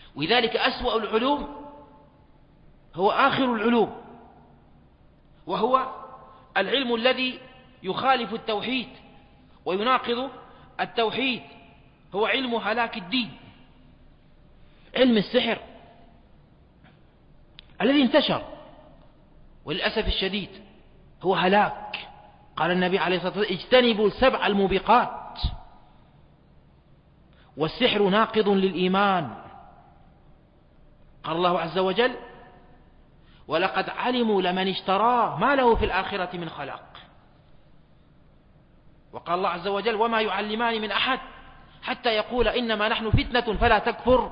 ولذلك أسوأ العلوم هو آخر العلوم، وهو العلم الذي يخالف التوحيد ويناقض التوحيد، هو علم هلاك الدين. علم السحر الذي انتشر وللأسف الشديد هو هلاك. قال النبي عليه الصلاة والسلام: اجتنبوا 7 الموبقات. والسحر ناقض للإيمان. قال الله عز وجل: ولقد علموا لمن اشتراه ما له في الآخرة من خلاق. وقال الله عز وجل: وما يعلمان من أحد حتى يقول إنما نحن فتنة فلا تكفر.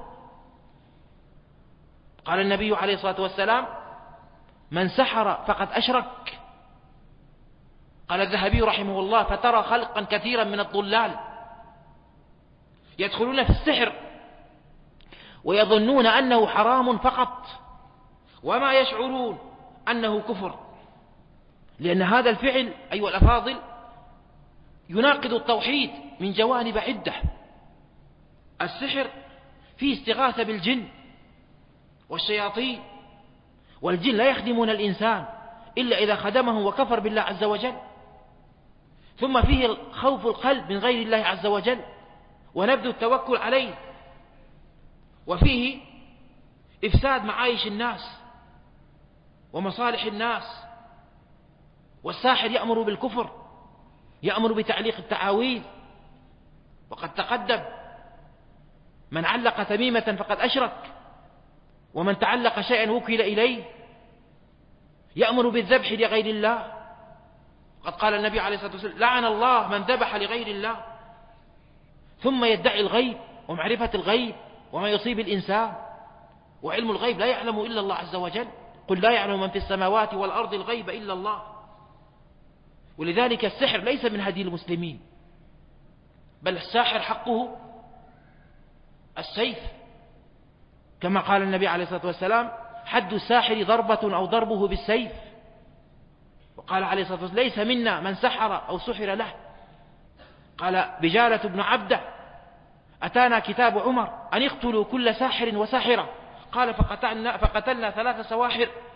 قال النبي عليه الصلاة والسلام: من سحر فقد أشرك. قال الذهبي رحمه الله: فترى خلقا كثيرا من الضلال يدخلون في السحر ويظنون أنه حرام فقط، وما يشعرون أنه كفر، لأن هذا الفعل أيها الأفاضل يناقض التوحيد من جوانب عدة. السحر فيه استغاثة بالجن والشياطين، والجن لا يخدمون الإنسان إلا إذا خدمه وكفر بالله عز وجل. ثم فيه خوف القلب من غير الله عز وجل ونبذ التوكل عليه، وفيه إفساد معايش الناس ومصالح الناس. والساحر يأمر بالكفر، يأمر بتعليق التعاويذ، وقد تقدم: من علق تميمة فقد أشرك، ومن تعلق شيئا وكل إليه. يأمر بالذبح لغير الله، قد قال النبي عليه الصلاة والسلام: لعن الله من ذبح لغير الله. ثم يدعي الغيب ومعرفة الغيب وما يصيب الإنسان، وعلم الغيب لا يعلم إلا الله عز وجل. قل لا يعلم من في السماوات والأرض الغيب إلا الله. ولذلك السحر ليس من هدي المسلمين، بل الساحر حقه السيف، كما قال النبي عليه الصلاة والسلام: حد الساحر ضربة أو ضربه بالسيف. وقال عليه الصلاة والسلام: ليس منا من سحر أو سحر له. قال بجالة بن عبده: أتانا كتاب عمر أن اقتلوا كل ساحر وساحرة. قال فقتلنا 3 سواحر